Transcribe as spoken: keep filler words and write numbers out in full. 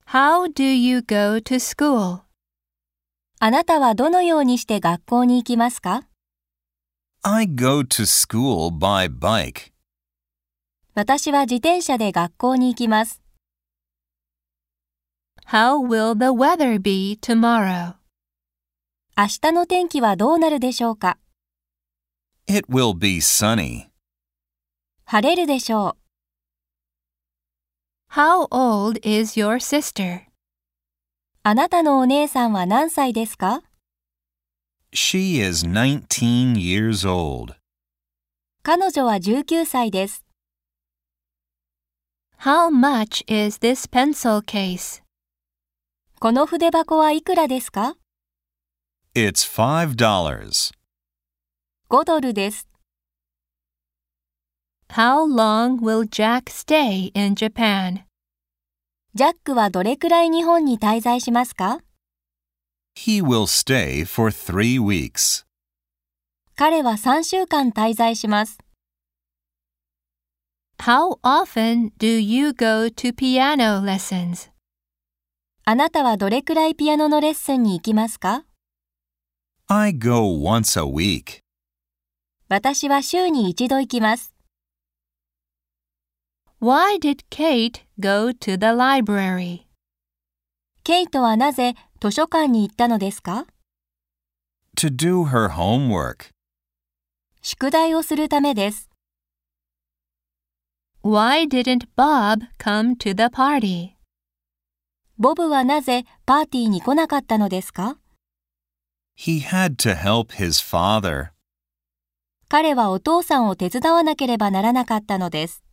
How do you go to school? あなたはどのようにして学校に行きますか？ I go to school by bike. 私は自転車で学校に行きます。 How will the weather be tomorrow? 明日の天気はどうなるでしょうか？ It will be sunny. 晴れるでしょう。 How old is your sister? あなたのお姉さんは何歳ですか？ She is nineteen years old. 彼女はじゅうきゅうさいです。 How much is this pencil case? この筆箱はいくらですか？ It's five dollars. ごドルです。 How long will Jack stay in Japan? ジャックはどれくらい日本に滞在しますか？ He will stay for three weeks. 彼はさんしゅうかん滞在します。 How often do you go to piano lessons? あなたはどれくらいピアノのレッスンに行きますか？ I go once a week. 私は週に一度行きます。 Why did Kate go to the library? ケイトはなぜ図書館に行ったのですか？ To do her homework. 宿題をするためです。 Why didn't Bob come to the party? ボブはなぜパーティーに来なかったのですか？ He had to help his father. 彼はお父さんを手伝わなければならなかったのです。